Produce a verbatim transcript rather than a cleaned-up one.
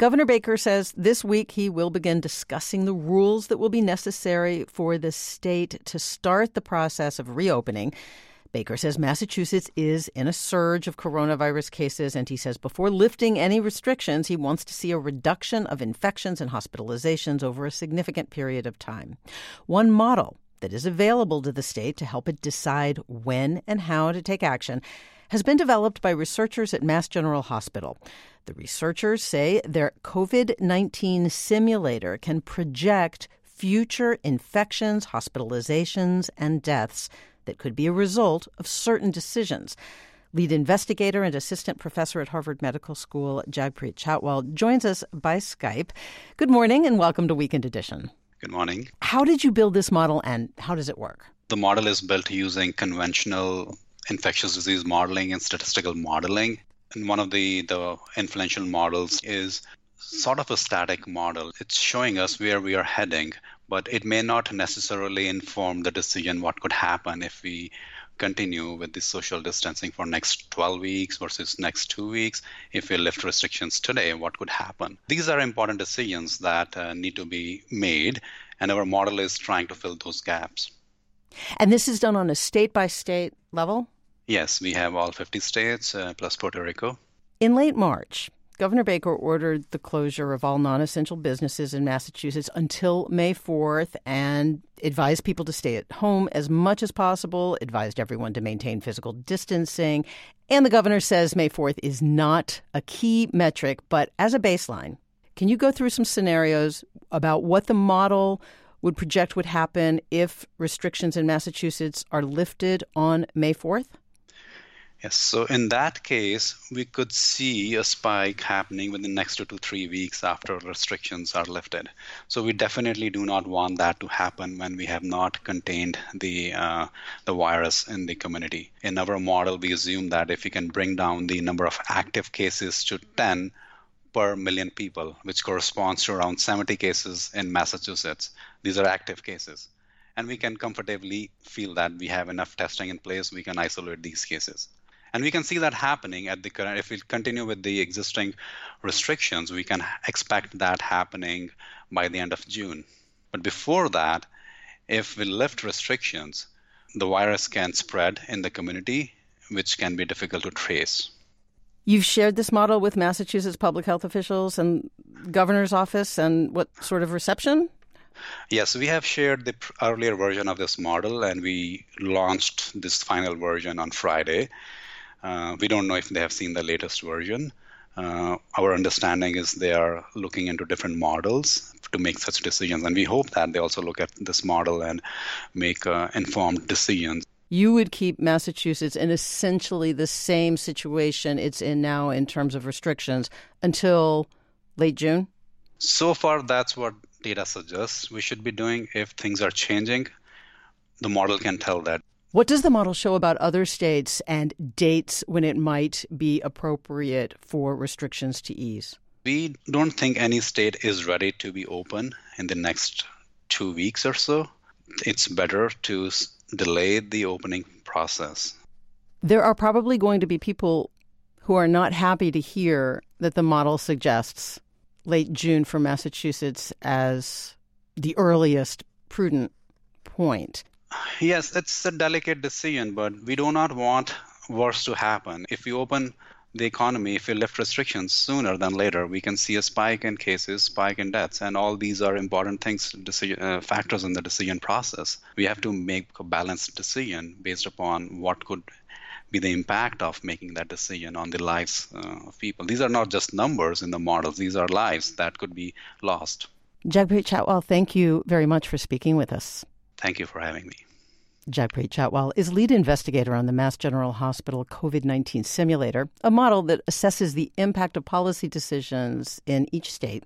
Governor Baker says this week he will begin discussing the rules that will be necessary for the state to start the process of reopening. Baker says Massachusetts is in a surge of coronavirus cases, and he says before lifting any restrictions, he wants to see a reduction of infections and hospitalizations over a significant period of time. One model that is available to the state to help it decide when and how to take action has been developed by researchers at Mass General Hospital. The researchers say their COVID nineteen simulator can project future infections, hospitalizations, and deaths that could be a result of certain decisions. Lead investigator and assistant professor at Harvard Medical School, Jagpreet Chatwal, joins us by Skype. Good morning and welcome to Weekend Edition. Good morning. How did you build this model and how does it work? The model is built using conventional infectious disease modeling and statistical modeling. And one of the, the influential models is sort of a static model. It's showing us where we are heading, but it may not necessarily inform the decision what could happen if we continue with the social distancing for next twelve weeks versus next two weeks. If we lift restrictions today, what could happen? These are important decisions that uh, need to be made, and our model is trying to fill those gaps. And this is done on a state-by-state level? Yes, we have all fifty states uh, plus Puerto Rico. In late March, Governor Baker ordered the closure of all non-essential businesses in Massachusetts until May fourth and advised people to stay at home as much as possible, advised everyone to maintain physical distancing. And the governor says May fourth is not a key metric, but as a baseline, can you go through some scenarios about what the model would project would happen if restrictions in Massachusetts are lifted on May fourth? Yes, so in that case, we could see a spike happening within the next two to three weeks after restrictions are lifted. So we definitely do not want that to happen when we have not contained the uh, the virus in the community. In our model, we assume that if we can bring down the number of active cases to ten per million people, which corresponds to around seventy cases in Massachusetts, these are active cases. And we can comfortably feel that we have enough testing in place, we can isolate these cases. And we can see that happening at the current, if we continue with the existing restrictions, we can expect that happening by the end of June. But before that, if we lift restrictions, the virus can spread in the community, which can be difficult to trace. You've shared this model with Massachusetts public health officials and governor's office, and what sort of reception? Yes, we have shared the earlier version of this model, and we launched this final version on Friday. Uh, we don't know if they have seen the latest version. Uh, our understanding is they are looking into different models to make such decisions, and we hope that they also look at this model and make uh, informed decisions. You would keep Massachusetts in essentially the same situation it's in now in terms of restrictions until late June? So far, that's what data suggests we should be doing. If things are changing, the model can tell that. What does the model show about other states and dates when it might be appropriate for restrictions to ease? We don't think any state is ready to be open in the next two weeks or so. It's better to delay the opening process. There are probably going to be people who are not happy to hear that the model suggests late June for Massachusetts as the earliest prudent point. Yes, it's a delicate decision, but we do not want worse to happen. If we open the economy, if we lift restrictions sooner than later, we can see a spike in cases, spike in deaths, and all these are important things, decision, uh, factors in the decision process. We have to make a balanced decision based upon what could be the impact of making that decision on the lives uh, of people. These are not just numbers in the models, these are lives that could be lost. Jagpreet Chatwal, thank you very much for speaking with us. Thank you for having me. Jagpreet Chatwal is lead investigator on the Mass General Hospital COVID nineteen simulator, a model that assesses the impact of policy decisions in each state